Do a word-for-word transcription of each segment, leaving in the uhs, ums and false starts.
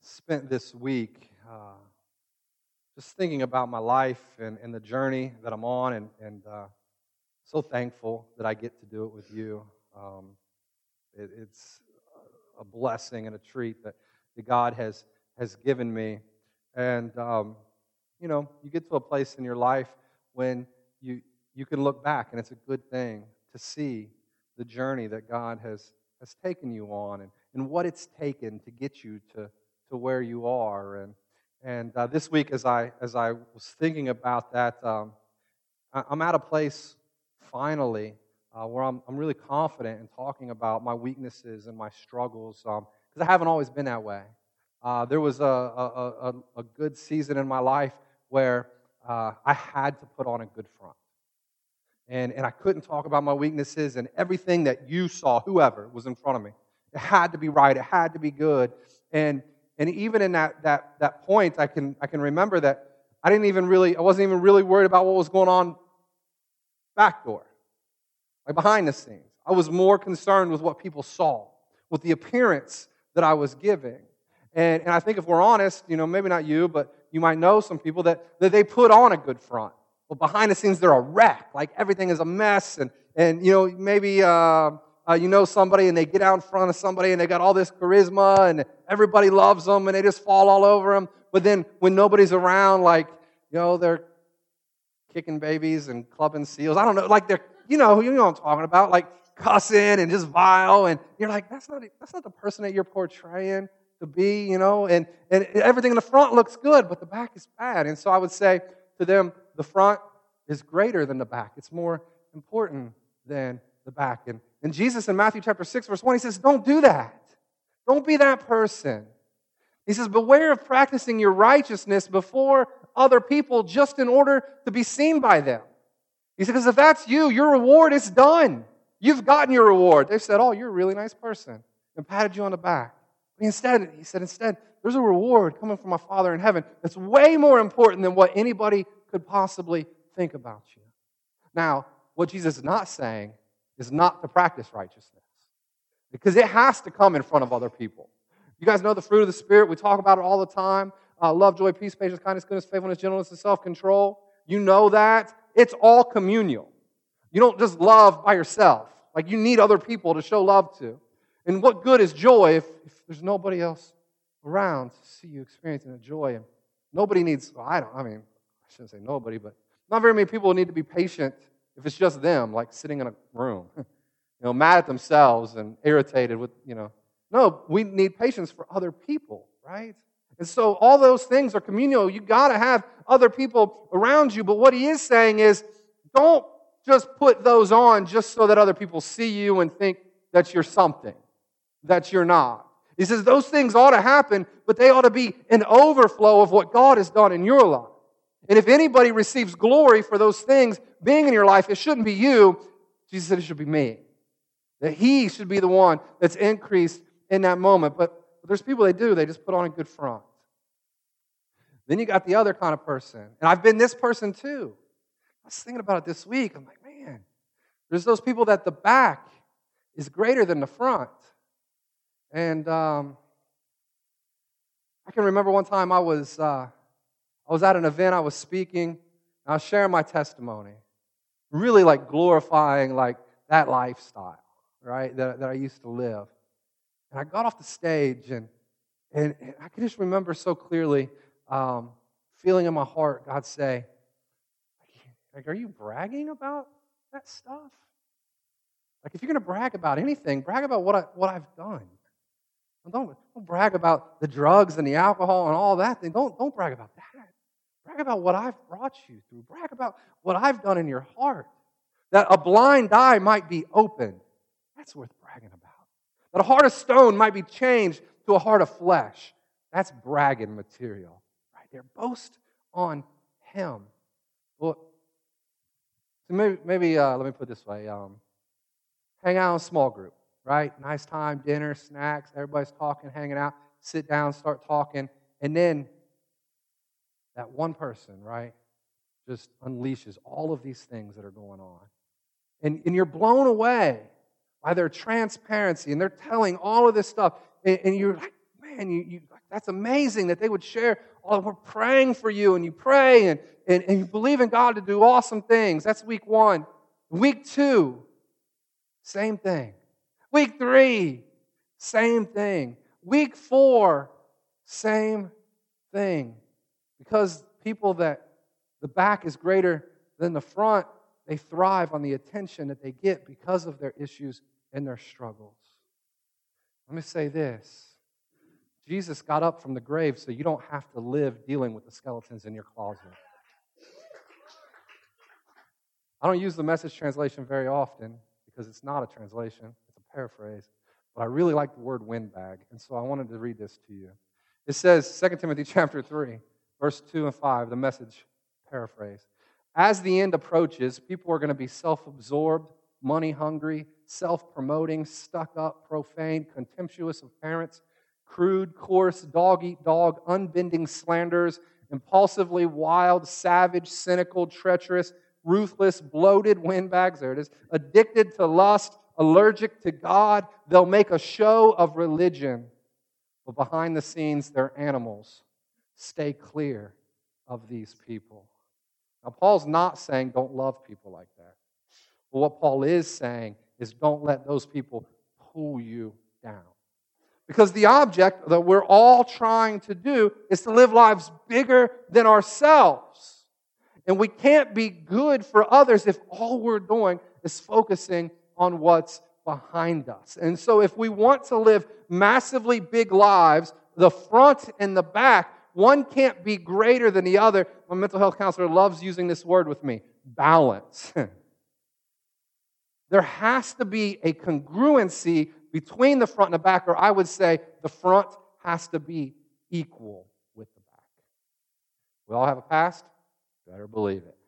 spent this week uh, just thinking about my life and, and the journey that I'm on, and, and uh, so thankful that I get to do it with you. Um, it, it's a blessing and a treat that, that God has has given me. And, um, you know, you get to a place in your life when you you can look back, and it's a good thing to see the journey that God has, has taken you on, and, and what it's taken to get you to, to where you are. And and uh, this week, as I as I was thinking about that, um, I, I'm at a place finally uh, where I'm I'm really confident in talking about my weaknesses and my struggles, because um, I haven't always been that way. Uh, there was a, a, a, a good season in my life where uh, I had to put on a good front. And, and I couldn't talk about my weaknesses, and everything that you saw, whoever was in front of me, it had to be right, it had to be good. And and even in that that that point, I can I can remember that I didn't even really, I wasn't even really worried about what was going on back door, like behind the scenes. I was more concerned with what people saw, with the appearance that I was giving. And, and I think if we're honest, you know, maybe not you, but you might know some people that, that they put on a good front. Well, behind the scenes, they're a wreck. Like, everything is a mess. And, and you know, maybe uh, uh, you know somebody, and they get out in front of somebody, and they got all this charisma, and everybody loves them, and they just fall all over them. But then when nobody's around, like, you know, they're kicking babies and clubbing seals. I don't know, like they're, you know, you know what I'm talking about, like cussing and just vile. And you're like, that's not that's not the person that you're portraying to be, you know, and, and everything in the front looks good, but the back is bad. And so I would say to them, the front is greater than the back. It's more important than the back. And, and Jesus in Matthew chapter six, verse one, he says, don't do that. Don't be that person. He says, beware of practicing your righteousness before other people just in order to be seen by them. He said, because if that's you, your reward is done. You've gotten your reward. They said, oh, you're a really nice person, and patted you on the back. Instead, he said, instead, there's a reward coming from my Father in heaven that's way more important than what anybody could possibly think about you. Now, what Jesus is not saying is not to practice righteousness, because it has to come in front of other people. You guys know the fruit of the Spirit. We talk about it all the time. Uh, love, joy, peace, patience, kindness, goodness, faithfulness, gentleness, and self-control. You know that. It's all communal. You don't just love by yourself. Like, you need other people to show love to. And what good is joy if, if there's nobody else around to see you experiencing the joy? And nobody needs, well, I don't, I mean, I shouldn't say nobody, but not very many people need to be patient if it's just them, like sitting in a room, you know, mad at themselves and irritated with, you know. No, we need patience for other people, right? And so all those things are communal. You got to have other people around you. But what he is saying is, don't just put those on just so that other people see you and think that you're something that you're not. He says those things ought to happen, but they ought to be an overflow of what God has done in your life. And if anybody receives glory for those things being in your life, it shouldn't be you. Jesus said it should be me. That he should be the one that's increased in that moment. But, but there's people they do, they just put on a good front. Then you got the other kind of person. And I've been this person too. I was thinking about it this week. I'm like, man, there's those people that the back is greater than the front. And um, I can remember one time I was uh, I was at an event, I was speaking, and I was sharing my testimony, really like glorifying like that lifestyle, right, that, that I used to live. And I got off the stage, and and, and I can just remember so clearly um, feeling in my heart God say, like, are you bragging about that stuff? Like, if you're going to brag about anything, brag about what I what I've done. Don't, don't brag about the drugs and the alcohol and all that. Don't, don't brag about that. Brag about what I've brought you through. Brag about what I've done in your heart. That a blind eye might be opened. That's worth bragging about. That a heart of stone might be changed to a heart of flesh. That's bragging material. Right there. Boast on him. Well, so maybe, maybe uh, let me put it this way. Um, hang out in a small group. Right? Nice time, dinner, snacks, everybody's talking, hanging out, sit down, start talking, and then that one person, right, just unleashes all of these things that are going on. And, and you're blown away by their transparency, and they're telling all of this stuff, and, and you're like, man, man, you, you, that's amazing that they would share, oh, we're praying for you, and you pray, and, and, and you believe in God to do awesome things. That's week one. Week two, same thing. Week three, same thing. Week four, same thing. Because people that the back is greater than the front, they thrive on the attention that they get because of their issues and their struggles. Let me say this. Jesus got up from the grave so you don't have to live dealing with the skeletons in your closet. I don't use the Message translation very often because it's not a translation, it's a paraphrase. But I really like the word windbag, and so I wanted to read this to you. It says, Second Timothy chapter three, verse two and five, the Message paraphrase. As the end approaches, people are going to be self-absorbed, money-hungry, self-promoting, stuck-up, profane, contemptuous of parents, crude, coarse, dog-eat-dog, unbending slanderers, impulsively wild, savage, cynical, treacherous, ruthless, bloated windbags, there it is, addicted to lust, allergic to God. They'll make a show of religion, but behind the scenes, they're animals. Stay clear of these people. Now, Paul's not saying don't love people like that. But what Paul is saying is don't let those people pull you down. Because the object that we're all trying to do is to live lives bigger than ourselves. And we can't be good for others if all we're doing is focusing on what's behind us. And so if we want to live massively big lives, the front and the back, one can't be greater than the other. My mental health counselor loves using this word with me, balance. There has to be a congruency between the front and the back, or I would say the front has to be equal with the back. We all have a past? Better believe it.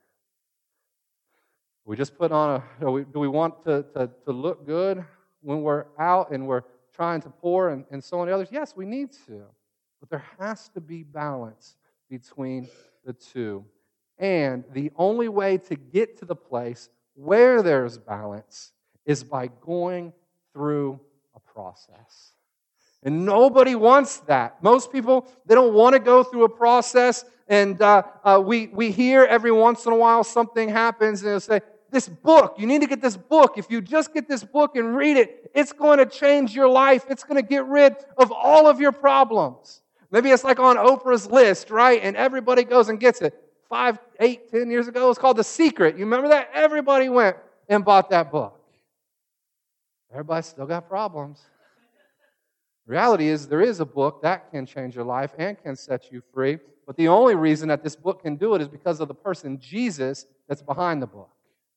We just put on a, do we, do we want to, to, to look good when we're out and we're trying to pour and, and so on to others? Yes, we need to. But there has to be balance between the two. And the only way to get to the place where there's balance is by going through a process. And nobody wants that. Most people, they don't want to go through a process. And uh, uh, we, we hear every once in a while something happens and they'll say, this book, you need to get this book. If you just get this book and read it, it's going to change your life. It's going to get rid of all of your problems. Maybe it's like on Oprah's list, right? And everybody goes and gets it. Five, eight, ten years ago, it was called The Secret. You remember that? Everybody went and bought that book. Everybody still got problems. Reality is there is a book that can change your life and can set you free. But the only reason that this book can do it is because of the person, Jesus, that's behind the book.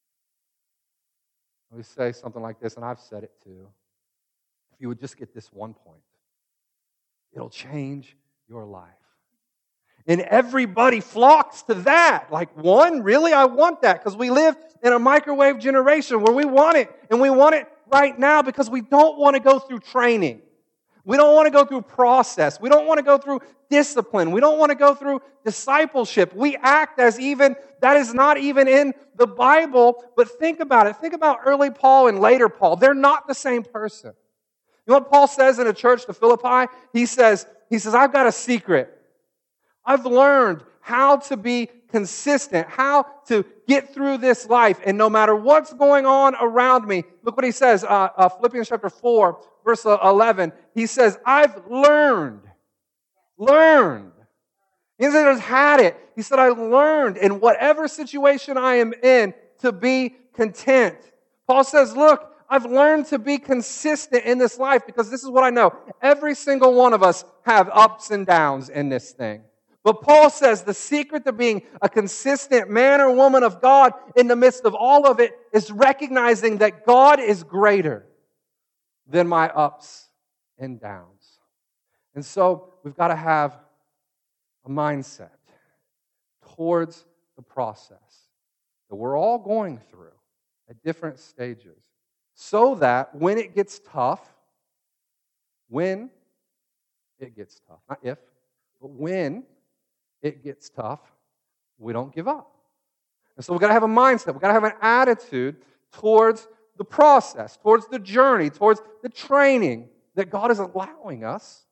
We say something like this, and I've said it too. If you would just get this one point, it'll change your life. And everybody flocks to that. Like, one, really? I want that. Because we live in a microwave generation where we want it. And we want it right now because we don't want to go through training. We don't want to go through process. We don't want to go through discipline. We don't want to go through discipleship. We act as even, that is not even in the Bible. But think about it. Think about early Paul and later Paul. They're not the same person. You know what Paul says in a church to Philippi? He says, he says, I've got a secret. I've learned how to be consistent, how to get through this life. And no matter what's going on around me, look what he says, uh, uh, Philippians chapter four, verse eleven. He says, I've learned, learned. He didn't say I just had it. He said, I learned in whatever situation I am in to be content. Paul says, look, I've learned to be consistent in this life because this is what I know. Every single one of us have ups and downs in this thing. But Paul says the secret to being a consistent man or woman of God in the midst of all of it is recognizing that God is greater than my ups and downs. And so we've got to have a mindset towards the process that we're all going through at different stages so that when it gets tough, when it gets tough, not if, but when it gets tough, we don't give up. And so we've got to have a mindset. We've got to have an attitude towards the process, towards the journey, towards the training that God is allowing us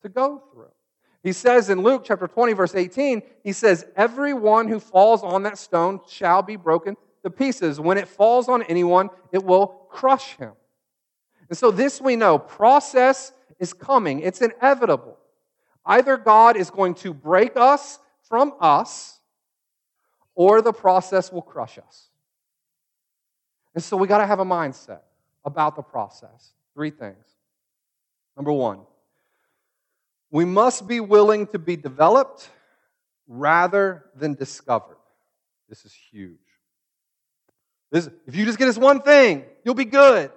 to go through. He says in Luke chapter twenty, verse eighteen, he says, everyone who falls on that stone shall be broken to pieces. When it falls on anyone, it will crush him. And so this we know, process is coming. It's inevitable. Either God is going to break us from us, or the process will crush us. And so we got to have a mindset about the process. Three things. Number one, we must be willing to be developed rather than discovered. This is huge. This, if you just get this one thing, you'll be good.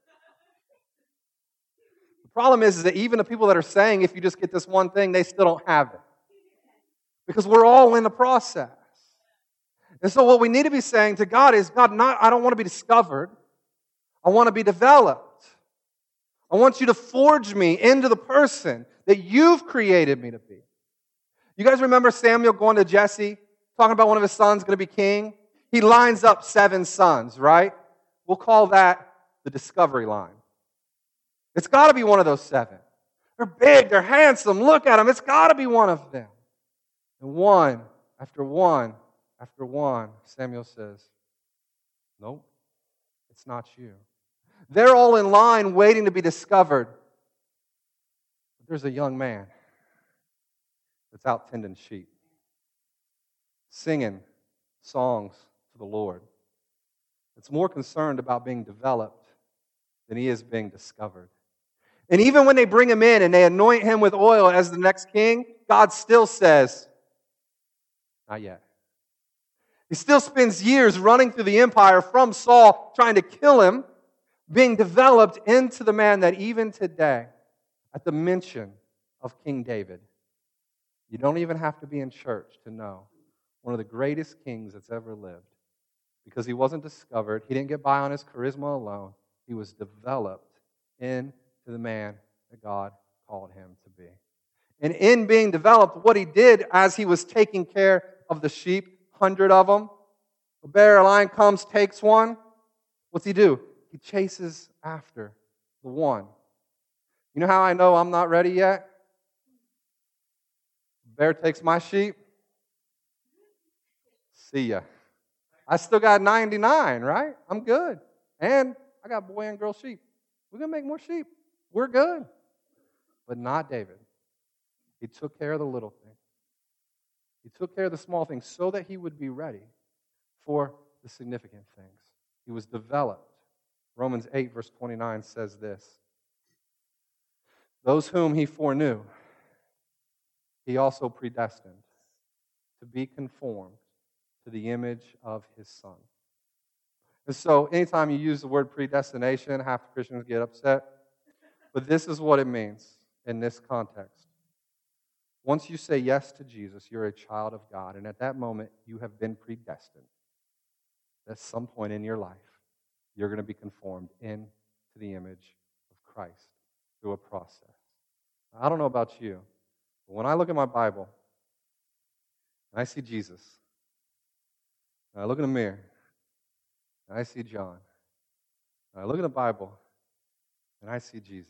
The problem is, is that even the people that are saying if you just get this one thing, they still don't have it. Because we're all in the process. And so what we need to be saying to God is, God, not, I don't want to be discovered. I want to be developed. I want you to forge me into the person that you've created me to be. You guys remember Samuel going to Jesse, talking about one of his sons going to be king? He lines up seven sons, right? We'll call that the discovery line. It's got to be one of those seven. They're big, they're handsome, look at them. It's got to be one of them. And one after one after one, Samuel says, nope, it's not you. They're all in line waiting to be discovered. But there's a young man that's out tending sheep, singing songs to the Lord. It's more concerned about being developed than he is being discovered. And even when they bring him in and they anoint him with oil as the next king, God still says, not yet. He still spends years running through the empire from Saul, trying to kill him, being developed into the man that even today, at the mention of King David, you don't even have to be in church to know one of the greatest kings that's ever lived. Because he wasn't discovered. He didn't get by on his charisma alone. He was developed into the man that God called him to be. And in being developed, what he did as he was taking care of the sheep, hundred of them, a bear, a lion comes, takes one. What's he do? He chases after the one. You know how I know I'm not ready yet? Bear takes my sheep. See ya. I still got ninety-nine, right? I'm good. And I got boy and girl sheep. We're going to make more sheep. We're good. But not David. He took care of the little thing. He took care of the small things so that he would be ready for the significant things. He was developed. Romans eight, verse twenty-nine says this. Those whom he foreknew, he also predestined to be conformed to the image of his Son. And so anytime you use the word predestination, half Christians get upset. But this is what it means in this context. Once you say yes to Jesus, you're a child of God. And at that moment, you have been predestined. At some point in your life, you're going to be conformed into the image of Christ through a process. I don't know about you, but when I look at my Bible and I see Jesus, and I look in the mirror and I see John, and I look at the Bible and I see Jesus,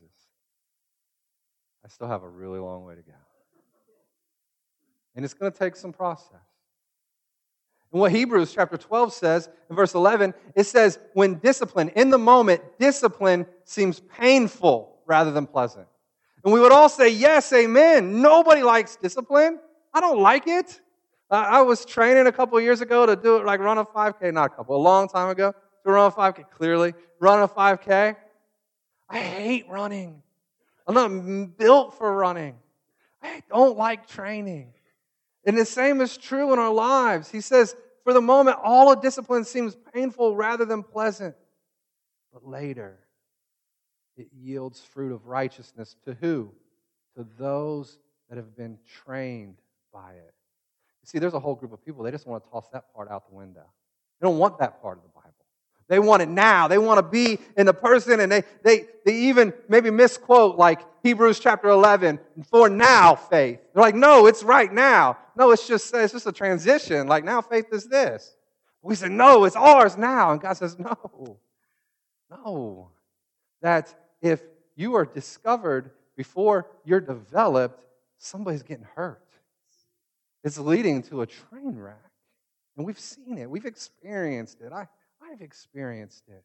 I still have a really long way to go. And it's going to take some process. And what Hebrews chapter twelve says, in verse eleven, it says, when discipline, in the moment, discipline seems painful rather than pleasant. And we would all say, yes, amen. Nobody likes discipline. I don't like it. Uh, I was training a couple of years ago to do it, like run a five K, not a couple, a long time ago, to run a five K, clearly, run a five K. I hate running. I'm not built for running. I don't like training. And the same is true in our lives. He says, for the moment, all of discipline seems painful rather than pleasant. But later, it yields fruit of righteousness to who? To those that have been trained by it. You see, there's a whole group of people, they just want to toss that part out the window. They don't want that part of the Bible. They want it now. They want to be in the person, and they, they, they even maybe misquote like Hebrews chapter eleven, for now faith. They're like, no, it's right now. No, it's just it's just a transition. Like now faith is this. We say, no, it's ours now. And God says, no, no. That if you are discovered, before you're developed, somebody's getting hurt. It's leading to a train wreck. And we've seen it. We've experienced it. I, I've experienced it.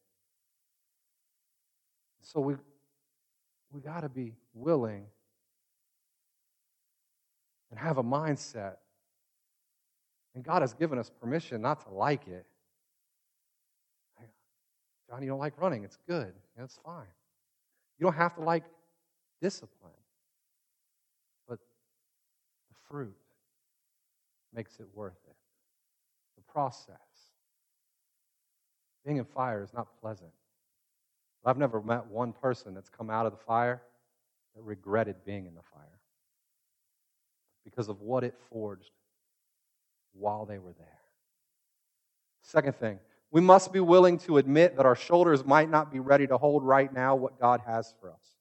So we we got to be willing and have a mindset. And God has given us permission not to like it. John, you don't like running. It's good. That's fine. You don't have to like discipline. But the fruit makes it worth it. The process. Being in fire is not pleasant. I've never met one person that's come out of the fire that regretted being in the fire because of what it forged while they were there. Second thing, we must be willing to admit that our shoulders might not be ready to hold right now what God has for us.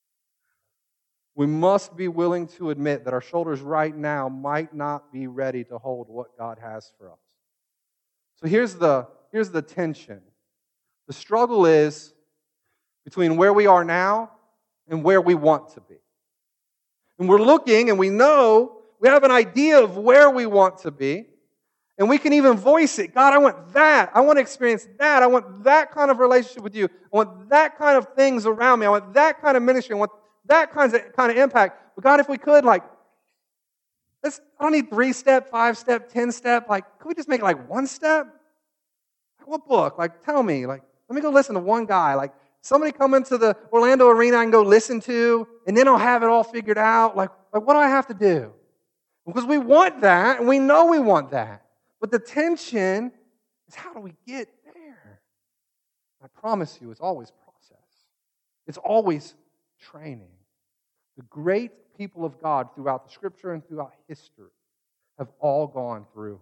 We must be willing to admit that our shoulders right now might not be ready to hold what God has for us. So here's the, here's the tension. The struggle is between where we are now and where we want to be. And we're looking and we know, we have an idea of where we want to be, and we can even voice it. God, I want that. I want to experience that. I want that kind of relationship with you. I want that kind of things around me. I want that kind of ministry. I want that kind of, kind of impact. But God, if we could, like, let's, I don't need three step, five step, ten step. Like, could we just make it like one step? Like, what book? Like, tell me. Like, let me go listen to one guy. Like, somebody come into the Orlando Arena I can go listen to, and then I'll have it all figured out. Like, like, what do I have to do? Because we want that, and we know we want that. But the tension is, how do we get there? I promise you, it's always process. It's always training. The great people of God throughout the Scripture and throughout history have all gone through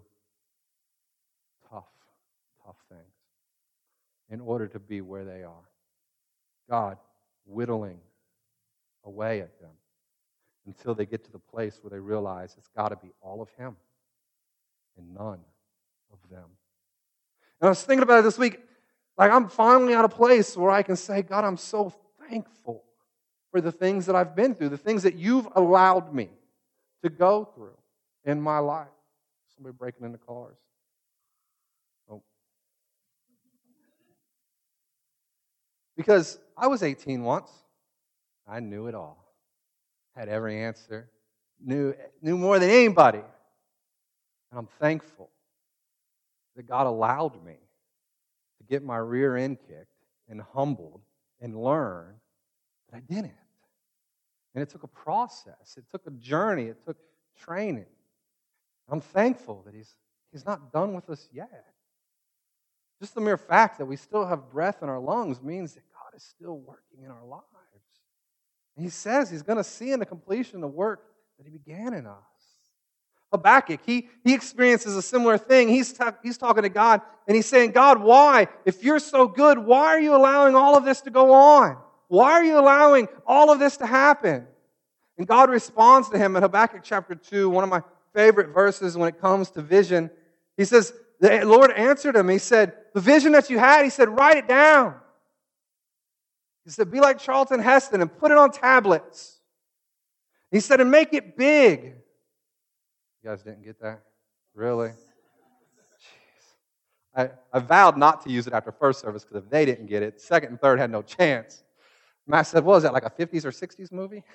tough, tough things in order to be where they are. God whittling away at them until they get to the place where they realize it's got to be all of Him and none of them. And I was thinking about it this week. Like, I'm finally at a place where I can say, God, I'm so thankful for the things that I've been through, the things that you've allowed me to go through in my life. Somebody breaking into cars. Oh. Because I was eighteen once. I knew it all. Had every answer. Knew, knew more than anybody. And I'm thankful that God allowed me to get my rear end kicked and humbled and learn that I didn't. And it took a process. It took a journey. It took training. I'm thankful that He's, he's not done with us yet. Just the mere fact that we still have breath in our lungs means that God is still working in our lives. And He says He's going to see in the completion the work that He began in us. Habakkuk, he, he experiences a similar thing. He's, ta- he's talking to God, and he's saying, God, why? If you're so good, why are you allowing all of this to go on? Why are you allowing all of this to happen? And God responds to him in Habakkuk chapter two, one of my favorite verses when it comes to vision. He says, the Lord answered him. He said, the vision that you had, He said, write it down. He said, be like Charlton Heston and put it on tablets. He said, and make it big. You guys didn't get that? Really? Jeez. I, I vowed not to use it after first service because if they didn't get it, second and third had no chance. Matt said, what was that, like a fifties or sixties movie?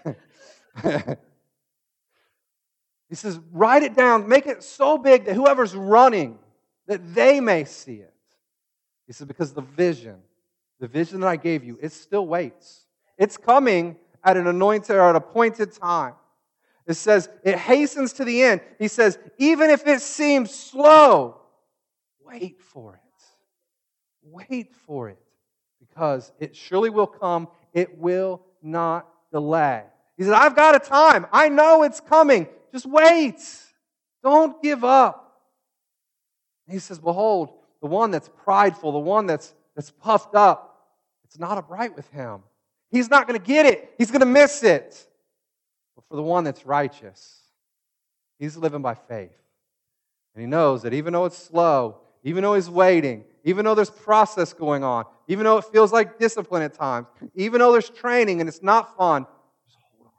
He says, write it down, make it so big that whoever's running, that they may see it. He says, because the vision, the vision that I gave you, it still waits. It's coming at an anointed or an appointed time. It says, it hastens to the end. He says, even if it seems slow, wait for it. Wait for it. Because it surely will come. It will not delay. He said, I've got a time. I know it's coming. Just wait. Don't give up. And He says, behold, the one that's prideful, the one that's, that's puffed up, it's not upright with Him. He's not going to get it. He's going to miss it. But for the one that's righteous, he's living by faith. And he knows that even though it's slow, even though he's waiting, even though there's process going on, even though it feels like discipline at times, even though there's training and it's not fun, just hold on.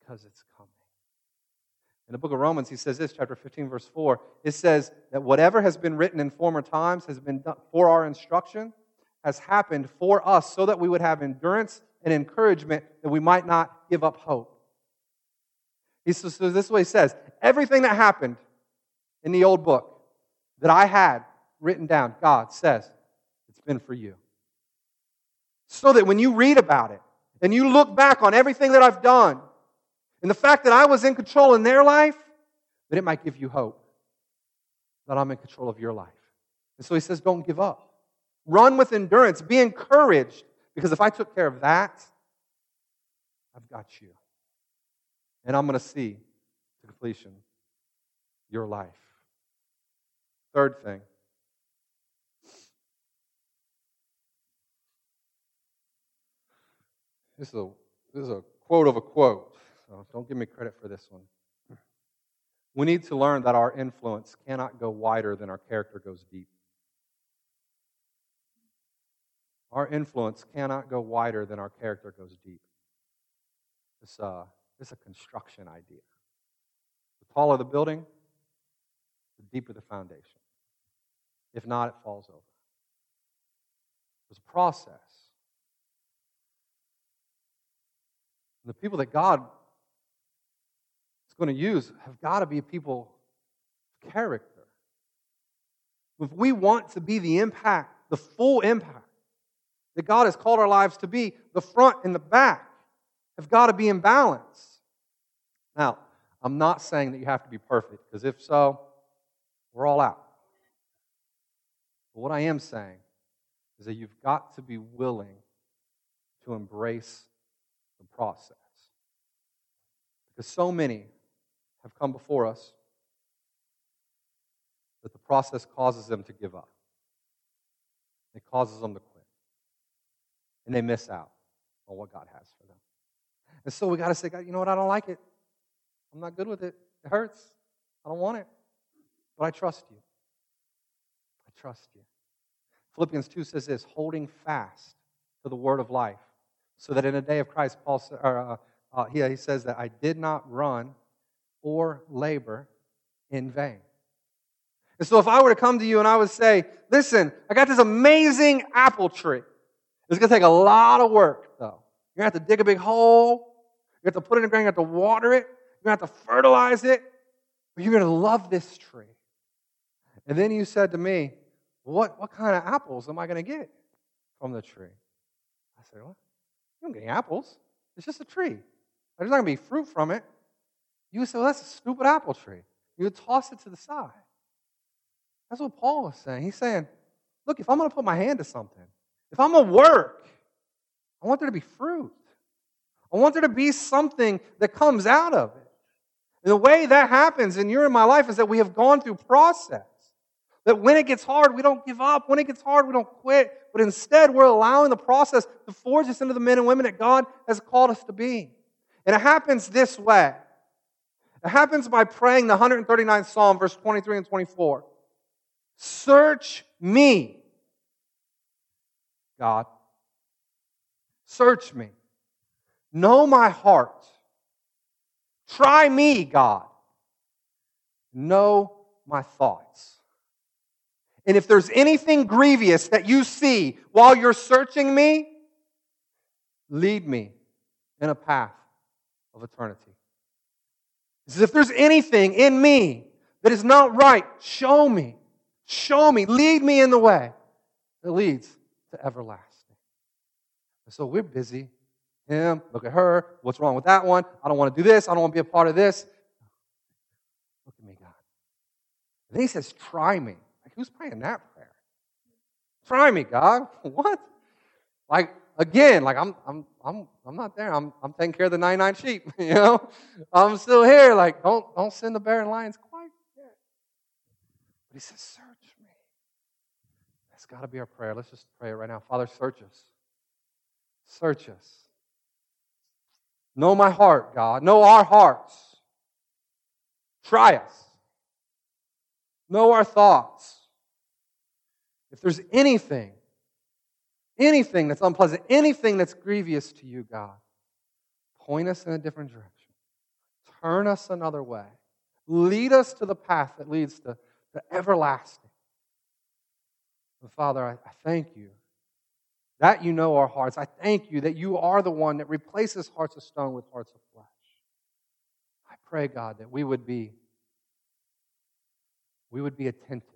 because it's coming. In the book of Romans, he says this, chapter fifteen, verse four. It says that whatever has been written in former times has been done for our instruction, has happened for us so that we would have endurance and encouragement, that we might not give up hope. He says, so this is what he says. Everything that happened in the old book that I had written down, God says, it's been for you. So that when you read about it and you look back on everything that I've done and the fact that I was in control in their life, that it might give you hope that I'm in control of your life. And so he says, don't give up. Run with endurance. Be encouraged. Because if I took care of that, I've got you. And I'm going to see to completion your life. Third thing. This is a, this is a quote of a quote, so don't give me credit for this one. We need to learn that our influence cannot go wider than our character goes deep. Our influence cannot go wider than our character goes deep. It's a, it's a construction idea. The taller the building, the deeper the foundation. If not, it falls over. There's a process. And the people that God is going to use have got to be people of character. If we want to be the impact, the full impact that God has called our lives to be, the front and the back have got to be in balance. Now, I'm not saying that you have to be perfect, because if so, we're all out. But what I am saying is that you've got to be willing to embrace the process. Because so many have come before us that the process causes them to give up. It causes them to quit. And they miss out on what God has for them. And so we got to say, God, you know what? I don't like it. I'm not good with it. It hurts. I don't want it. But I trust you. I trust you. Philippians two says this, holding fast to the word of life, so that in a day of Christ, Paul or, uh, uh, he, he says that I did not run or labor in vain. And so if I were to come to you and I would say, listen, I got this amazing apple tree. It's going to take a lot of work, though. You're going to have to dig a big hole. You have to put it in the ground. You have to water it. You're going to have to fertilize it. But you're going to love this tree. And then you said to me, what, what kind of apples am I going to get from the tree? I said, well, you don't get any apples. It's just a tree. There's not going to be fruit from it. You would say, well, that's a stupid apple tree. You would toss it to the side. That's what Paul was saying. He's saying, look, if I'm going to put my hand to something, if I'm going to work, I want there to be fruit. I want there to be something that comes out of it. And the way that happens, and you're in my life, is that we have gone through process. That when it gets hard, we don't give up. When it gets hard, we don't quit. But instead, we're allowing the process to forge us into the men and women that God has called us to be. And it happens this way. It happens by praying the one hundred thirty-ninth Psalm, verse twenty-three and twenty-four. Search me, God. Search me. Know my heart. Try me, God. Know my thoughts. And if there's anything grievous that you see while you're searching me, lead me in a path of eternity. As if there's anything in me that is not right, show me. Show me. Lead me in the way that leads to everlasting. And so we're busy. Him, look at her. What's wrong with that one? I don't want to do this. I don't want to be a part of this. Look at me, God. And then he says, try me. Like, who's praying that prayer? Try me, God. What? Like, again, like I'm I'm I'm I'm not there. I'm I'm taking care of the ninety-nine sheep, you know? I'm still here. Like, don't don't send the bear and lions quite yet. But he says, search me. That's got to be our prayer. Let's just pray it right now. Father, search us. Search us. Know my heart, God. Know our hearts. Try us. Know our thoughts. If there's anything, anything that's unpleasant, anything that's grievous to you, God, point us in a different direction. turn us another way. Lead us to the path that leads to, to everlasting. And Father, I, I thank you that you know our hearts. I thank you that you are the one that replaces hearts of stone with hearts of flesh. I pray, God, that we would be, we would be attentive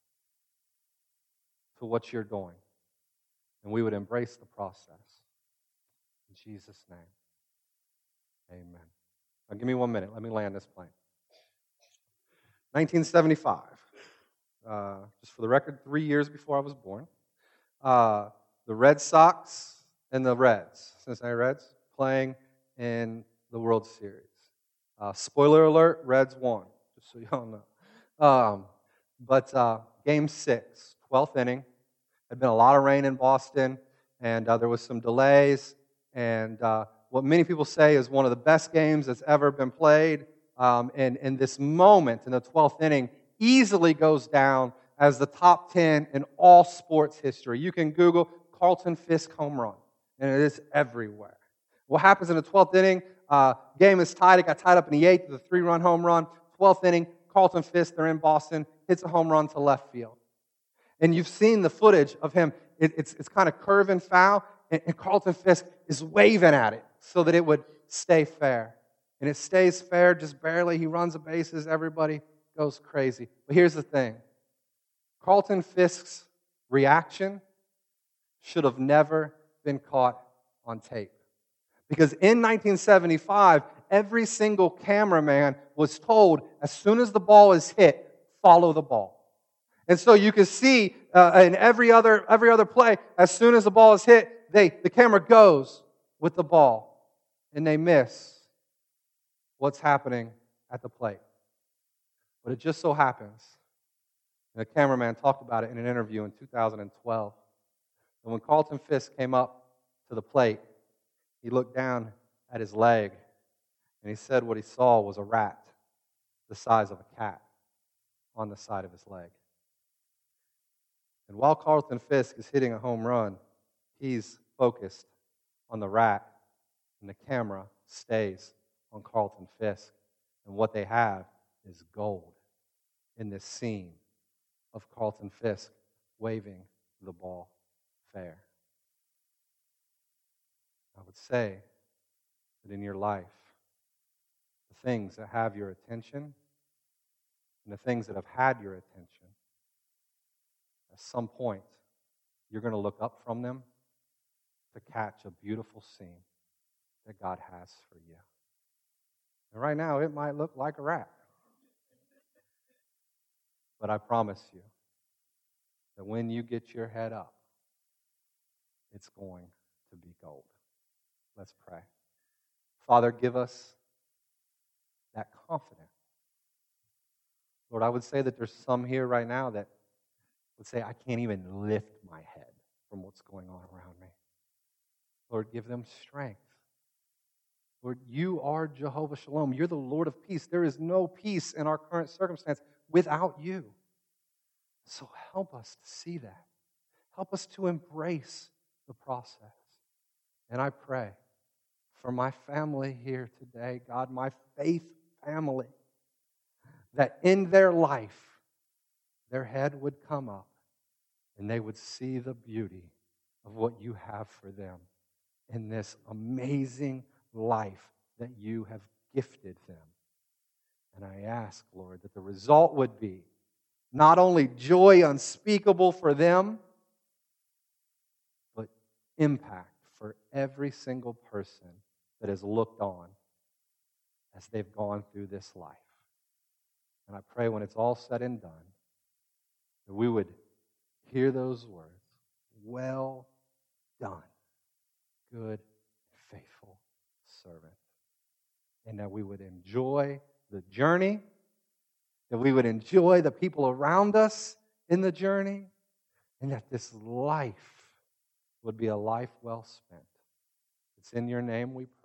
to what you're doing, and we would embrace the process. In Jesus' name, amen. Now give me one minute. Let me land this plane. nineteen seventy-five. Uh, just for the record, three years before I was born. Uh, the Red Sox and the Reds, Cincinnati Reds, playing in the World Series. Uh, spoiler alert, Reds won, just so y'all know. Um, but uh, game six, twelfth inning. Had been a lot of rain in Boston, and uh, there was some delays. And uh, what many people say is one of the best games that's ever been played. Um, and, and this moment in the twelfth inning easily goes down as the top ten in all sports history. You can Google Carlton Fisk home run, and it is everywhere. What happens in the twelfth inning? Uh, game is tied. It got tied up in the eighth with a three-run home run. twelfth inning, Carlton Fisk, they're in Boston, hits a home run to left field. And you've seen the footage of him. It, it's it's kind of curve and foul, and, and Carlton Fisk is waving at it so that it would stay fair. And it stays fair just barely. He runs the bases. Everybody goes crazy. But here's the thing. Carlton Fisk's reaction should have never been caught on tape. Because in nineteen seventy-five, every single cameraman was told, as soon as the ball is hit, follow the ball. And so you can see uh, in every other every other play, as soon as the ball is hit, they the camera goes with the ball, and they miss what's happening at the plate. But it just so happens, and the cameraman talked about it in an interview in two thousand twelve, and when Carlton Fisk came up to the plate, he looked down at his leg, and he said what he saw was a rat the size of a cat on the side of his leg. And while Carlton Fisk is hitting a home run, he's focused on the rat, and the camera stays on Carlton Fisk. And what they have is gold in this scene of Carlton Fisk waving the ball fair. I would say that in your life, the things that have your attention and the things that have had your attention, at some point, you're going to look up from them to catch a beautiful scene that God has for you. And right now, it might look like a rat. But I promise you that when you get your head up, it's going to be gold. Let's pray. Father, give us that confidence. Lord, I would say that there's some here right now that would say, I can't even lift my head from what's going on around me. Lord, give them strength. Lord, you are Jehovah Shalom. You're the Lord of peace. There is no peace in our current circumstance without you. So help us to see that. Help us to embrace the process. And I pray for my family here today, God, my faith family, that in their life, their head would come up and they would see the beauty of what you have for them in this amazing life that you have gifted them. And I ask, Lord, that the result would be not only joy unspeakable for them, but impact for every single person that has looked on as they've gone through this life. And I pray when it's all said and done, that we would hear those words, well done, good, faithful servant. And that we would enjoy the journey, that we would enjoy the people around us in the journey, and that this life would be a life well spent. It's in your name we